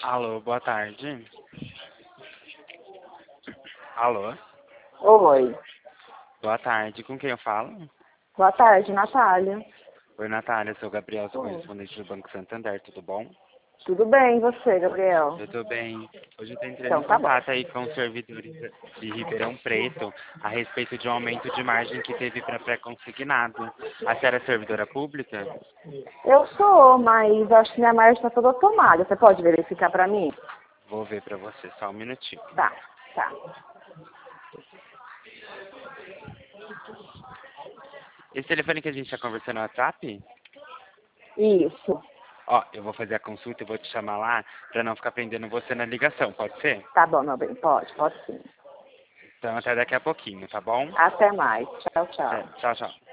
Alô, boa tarde. Alô, Oi. boa tarde. Com quem eu falo? Boa tarde, Natália. Oi, Natália. Sou o Gabriel, sou Oi. correspondente do Banco Santander. Tudo bom? Tudo bem, e você, Gabriel? Eu tô bem. Hoje eu tô entrando em Então tá bom. contato aí com os servidores de Ribeirão Preto a respeito de um aumento de margem que teve para pré-consignado. A senhora é servidora pública? Eu sou, mas acho que minha margem está toda tomada. Você pode verificar para mim? Vou ver para você, só um minutinho. Tá, tá. Esse telefone que a gente está conversando no WhatsApp? Isso. Ó, eu vou fazer a consulta e vou te chamar lá para não ficar prendendo você na ligação, pode ser? Tá bom, meu bem. Pode sim. Então até daqui a pouquinho, tá bom? Até mais. Tchau, tchau. Tchau, tchau.